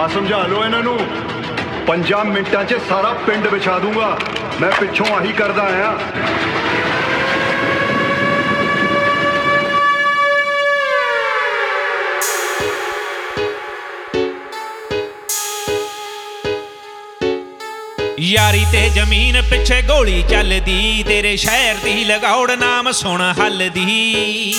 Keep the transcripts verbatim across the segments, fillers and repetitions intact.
आ समझा लो इन्हों पंजा मिनटां च सारा पिंड विछा दूंगा। मैं पिछों आही करदा आया। यारी ते जमीन पिछे गोली चलदी, तेरे शहर दी लगौड़ नाम सुन हलदी।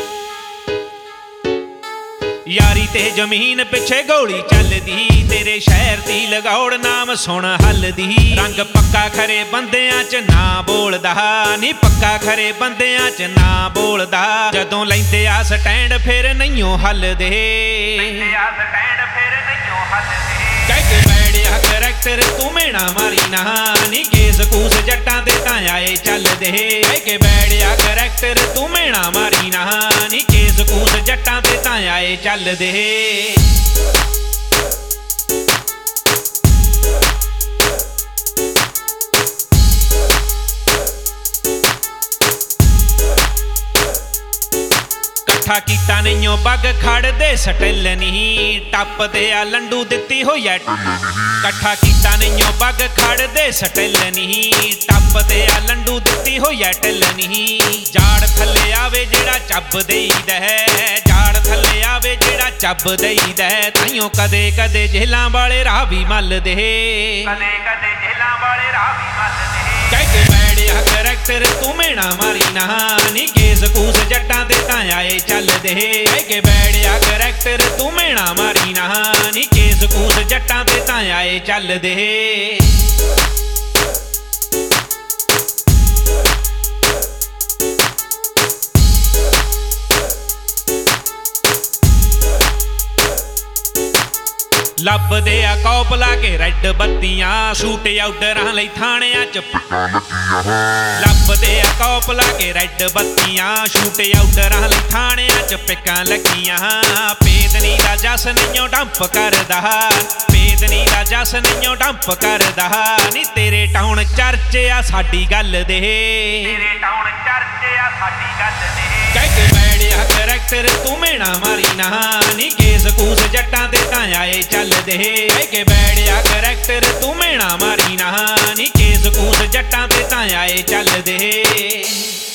यारी ते जमीन पिछे गोली चलदी, तेरे शहर दी लगौड़ नाम सुन हलदी। रंग पक्का खरे बंदियां च ना बोलदा, नी पक्का खरे बंदियां च ना बोलदा। जदों लैंदे आ स्टैंड फिर नहियों हलदे, लैंदे आ स्टैंड फिर नहियों हलदे। कहके बैठिया करैक्टर तू मेना मारी ना, नी केस कूस जट्टां दे तां आए चलदे। कहके बैठिया करैक्टर तू मेना मारी ना, नी केस कूस जट्टां दे तां आए चलदे। कट्ठा कीता नहीं पग खड़दे सटिल नहीं, टपदे आ लंडू दित्ती होई ऐ। कट्ठा कीता नहीं पग खड़दे सटिल नहीं, टपदे आ लंडू दित्ती होई ऐ टिल नहीं। जाड़ थल्ले आवे जेड़ा चब देईदा है, जाड़ थल्ले आवे जेड़ा चब देईदा है। ताइयों कदे कदे जेलां वाले राह भी मलदे, कदे कदे जेलां वाले राह भी मलदे। कहके बैठिया करैक्टर तू मेना मारी ना, नी केस कूस जट्टां दे तां आए चलदे। कहके बैठिया करैक्टर तू मेना मारी ना, नी केस कूस जट्टां दे तां आए चलदे। लभदे आ कौप ला के रैड बत्तियां, शूट आउटरां लई थाणियां च। लभदे आ कौप ला के रैड बत्तियां, शूट आउटरां लई थाणियां च पिकां लगियां। पेदनी दा जस नहियों डंप करदा, पेदनी दा जस नहियों डंप करदा। नी तेरे टाउन चर्च आ साडी गल दे, तेरे टाउन चर्च आ साडी गल दे। कहके बैठिया करैक्टर तू मेना मारी ना, नी केस कूस जट्टां दे तां आए चलदे। कहके बैठिया करैक्टर तू मेना मारी ना, नी केस कूस जट्टां दे तां आए चलदे।